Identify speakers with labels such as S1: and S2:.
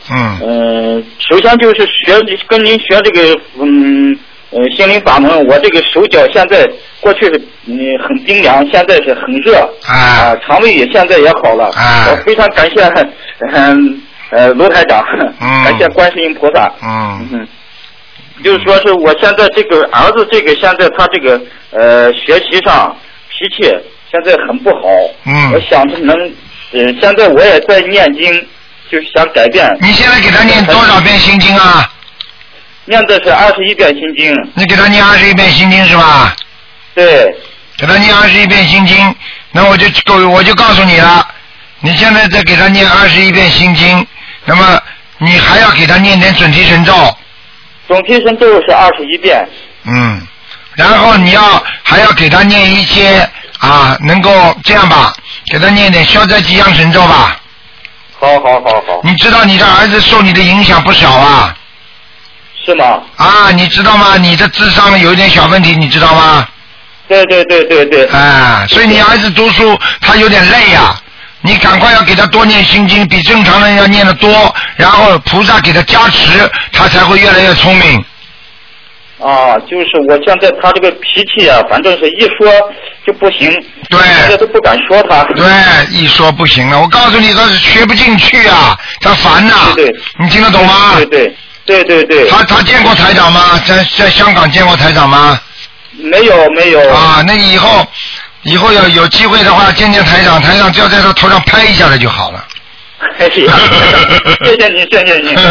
S1: 首先就是跟您学这个心灵法门，我这个手脚现在过去是很冰凉，现在是很热肠胃也现在也好了我非常感谢卢台长感谢观世音菩萨就是说是我现在这个儿子这个现在他这个学习上脾气现在很不好我想能现在我也在念经就是想改变。
S2: 你现在给他念多少遍心经啊？
S1: 念的是21遍心经。
S2: 你给他念21遍心经是吧？
S1: 对。
S2: 给他念21遍心经，那我就告诉你了，你现在再给他念21遍心经，那么你还要给他念点准提神咒。
S1: 准提神咒是21遍。
S2: 然后还要给他念一些能够这样吧，给他念点消灾吉祥神咒吧。
S1: 好。
S2: 你知道你的儿子受你的影响不小啊？
S1: 是吗？
S2: 你知道吗？你的智商有一点小问题，你知道吗？
S1: 对。
S2: 所以你儿子读书他有点累呀，你赶快要给他多念心经，比正常人要念得多，然后菩萨给他加持，他才会越来越聪明。
S1: 就是我现在他这个脾气反正是一说就不行，
S2: 对，
S1: 大家都不敢说他。
S2: 对，一说不行了。我告诉你，他是学不进去他烦
S1: 对，
S2: 你听得懂吗？
S1: 对。
S2: 他见过台长吗？在香港见过台长吗？
S1: 没有。
S2: 那以后要有机会的话，见台长，台长就要在他头上拍一下的就好了。
S1: 谢谢您。